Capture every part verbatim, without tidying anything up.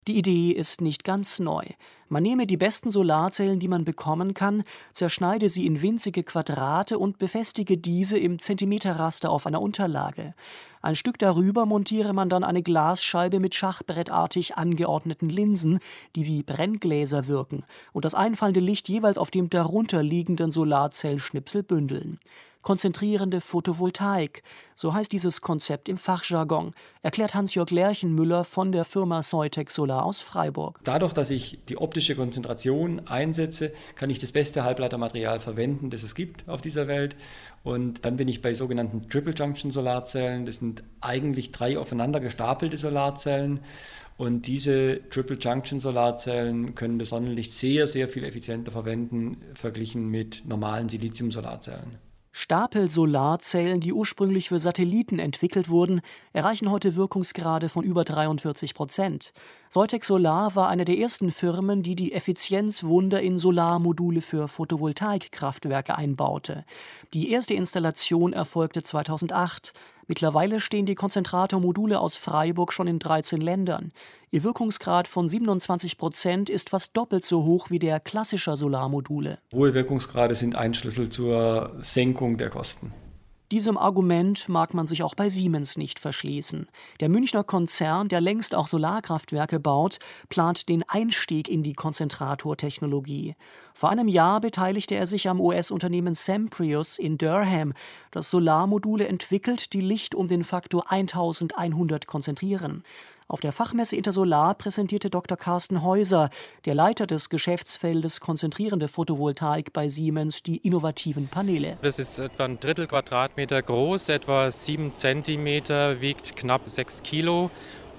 Die Idee ist nicht ganz neu. Man nehme die besten Solarzellen, die man bekommen kann, zerschneide sie in winzige Quadrate und befestige diese im Zentimeterraster auf einer Unterlage. Ein Stück darüber montiere man dann eine Glasscheibe mit schachbrettartig angeordneten Linsen, die wie Brenngläser wirken und das einfallende Licht jeweils auf dem darunter liegenden Solarzellschnipsel bündeln. Konzentrierende Photovoltaik, so heißt dieses Konzept im Fachjargon, erklärt Hans-Jörg Lerchenmüller von der Firma Soitec Solar aus Freiburg. Dadurch, dass ich die optische Konzentration einsetze, kann ich das beste Halbleitermaterial verwenden, das es gibt auf dieser Welt. Und dann bin ich bei sogenannten Triple Junction Solarzellen. Das sind eigentlich drei aufeinander gestapelte Solarzellen. Und diese Triple Junction Solarzellen können das Sonnenlicht sehr, sehr viel effizienter verwenden, verglichen mit normalen Silizium-Solarzellen. Stapel-Solarzellen, die ursprünglich für Satelliten entwickelt wurden, erreichen heute Wirkungsgrade von über dreiundvierzig Prozent. Soitec Solar war eine der ersten Firmen, die die Effizienzwunder in Solarmodule für Photovoltaikkraftwerke einbaute. Die erste Installation erfolgte zweitausendacht. Mittlerweile stehen die Konzentratormodule aus Freiburg schon in dreizehn Ländern. Ihr Wirkungsgrad von siebenundzwanzig Prozent ist fast doppelt so hoch wie der klassischer Solarmodule. Hohe Wirkungsgrade sind ein Schlüssel zur Senkung der Kosten. Diesem Argument mag man sich auch bei Siemens nicht verschließen. Der Münchner Konzern, der längst auch Solarkraftwerke baut, plant den Einstieg in die Konzentratortechnologie. Vor einem Jahr beteiligte er sich am U S-Unternehmen Semprius in Durham, das Solarmodule entwickelt, die Licht um den Faktor eintausendeinhundert konzentrieren. Auf der Fachmesse Intersolar präsentierte Doktor Carsten Heuser, der Leiter des Geschäftsfeldes konzentrierende Photovoltaik bei Siemens, die innovativen Paneele. Das ist etwa ein Drittel Quadratmeter groß, etwa sieben Zentimeter, wiegt knapp sechs Kilo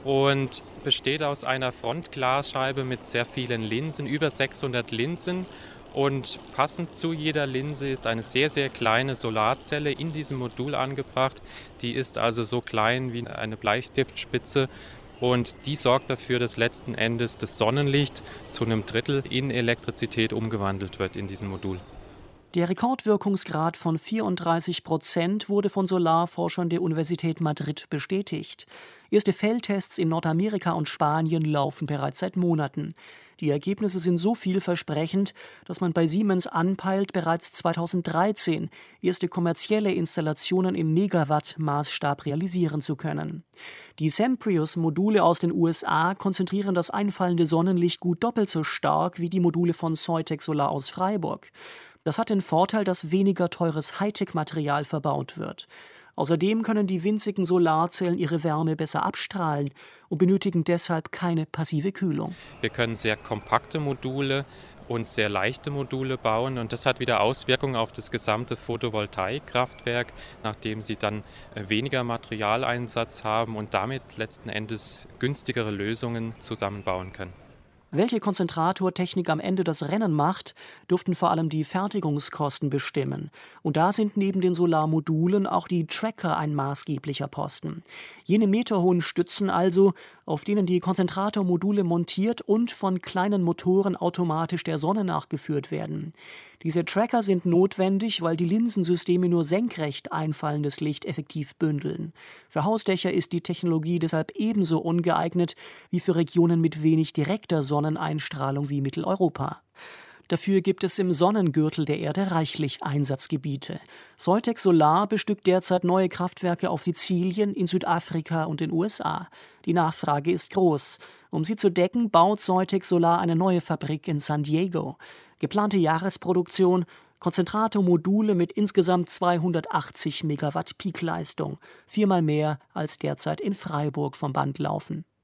und besteht aus einer Frontglasscheibe mit sehr vielen Linsen, über sechshundert Linsen. Und passend zu jeder Linse ist eine sehr, sehr kleine Solarzelle in diesem Modul angebracht. Die ist also so klein wie eine Bleistiftspitze. Und die sorgt dafür, dass letzten Endes das Sonnenlicht zu einem Drittel in Elektrizität umgewandelt wird in diesem Modul. Der Rekordwirkungsgrad von vierunddreißig Prozent wurde von Solarforschern der Universität Madrid bestätigt. Erste Feldtests in Nordamerika und Spanien laufen bereits seit Monaten. Die Ergebnisse sind so vielversprechend, dass man bei Siemens anpeilt, bereits zweitausenddreizehn erste kommerzielle Installationen im Megawatt-Maßstab realisieren zu können. Die Semprius-Module aus den U S A konzentrieren das einfallende Sonnenlicht gut doppelt so stark wie die Module von Soitec Solar aus Freiburg. Das hat den Vorteil, dass weniger teures Hightech-Material verbaut wird. Außerdem können die winzigen Solarzellen ihre Wärme besser abstrahlen und benötigen deshalb keine passive Kühlung. Wir können sehr kompakte Module und sehr leichte Module bauen und das hat wieder Auswirkungen auf das gesamte Photovoltaikkraftwerk, nachdem sie dann weniger Materialeinsatz haben und damit letzten Endes günstigere Lösungen zusammenbauen können. Welche Konzentratortechnik am Ende das Rennen macht, dürften vor allem die Fertigungskosten bestimmen. Und da sind neben den Solarmodulen auch die Tracker ein maßgeblicher Posten. Jene meterhohen Stützen also, auf denen die Konzentratormodule montiert und von kleinen Motoren automatisch der Sonne nachgeführt werden. Diese Tracker sind notwendig, weil die Linsensysteme nur senkrecht einfallendes Licht effektiv bündeln. Für Hausdächer ist die Technologie deshalb ebenso ungeeignet wie für Regionen mit wenig direkter Sonneneinstrahlung wie Mitteleuropa. Dafür gibt es im Sonnengürtel der Erde reichlich Einsatzgebiete. Soitec Solar bestückt derzeit neue Kraftwerke auf Sizilien, in Südafrika und den U S A. Die Nachfrage ist groß. Um sie zu decken, baut Soitec Solar eine neue Fabrik in San Diego. Geplante Jahresproduktion: Konzentratormodule mit insgesamt zweihundertachtzig Megawatt Peakleistung, viermal mehr als derzeit in Freiburg vom Band laufen.